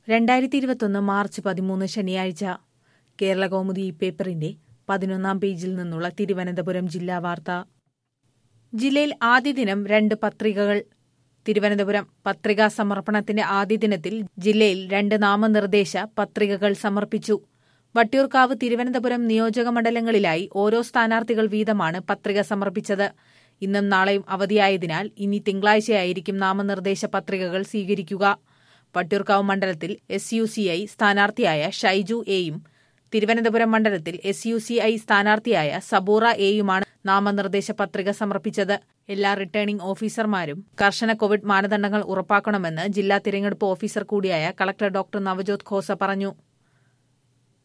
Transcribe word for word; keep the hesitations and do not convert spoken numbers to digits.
രണ്ടായിരത്തി ഇരുപത്തൊന്ന് മാർച്ച് പതിമൂന്ന് ശനിയാഴ്ച കേരള കൗമുദി പേപ്പറിന്റെ പതിനൊന്നാം പേജിൽ നിന്നുള്ള തിരുവനന്തപുരം ജില്ലാ വാർത്ത. ജില്ലയിൽ ആദ്യ ദിനം രണ്ട് പത്രികകൾ. തിരുവനന്തപുരം പത്രികാ സമർപ്പണത്തിന്റെ ആദ്യ ദിനത്തിൽ ജില്ലയിൽ രണ്ട് നാമനിർദ്ദേശ പത്രികകൾ സമർപ്പിച്ചു. വട്ടിയൂർക്കാവ്, തിരുവനന്തപുരം നിയോജക മണ്ഡലങ്ങളിലായി ഓരോ സ്ഥാനാർത്ഥികൾ വീതമാണ് പത്രിക സമർപ്പിച്ചത്. ഇന്നും നാളെയും അവധിയായതിനാൽ ഇനി തിങ്കളാഴ്ചയായിരിക്കും നാമനിർദ്ദേശ പത്രികകൾ സ്വീകരിക്കുക. വട്ടിയൂർക്കാവ് മണ്ഡലത്തിൽ എസ് യു സി ഐ സ്ഥാനാർത്ഥിയായ ഷൈജു എയും തിരുവനന്തപുരം മണ്ഡലത്തിൽ എസ് യു സി ഐ സ്ഥാനാർത്ഥിയായ സബൂറ എയുമാണ് നാമനിർദ്ദേശ പത്രിക സമർപ്പിച്ചത്. എല്ലാ റിട്ടേണിംഗ് ഓഫീസർമാരും കർശന കോവിഡ് മാനദണ്ഡങ്ങൾ ഉറപ്പാക്കണമെന്ന് ജില്ലാ തിരഞ്ഞെടുപ്പ് ഓഫീസർ കൂടിയായ കളക്ടർ ഡോക്ടർ നവജോത് ഖോസ പറഞ്ഞു.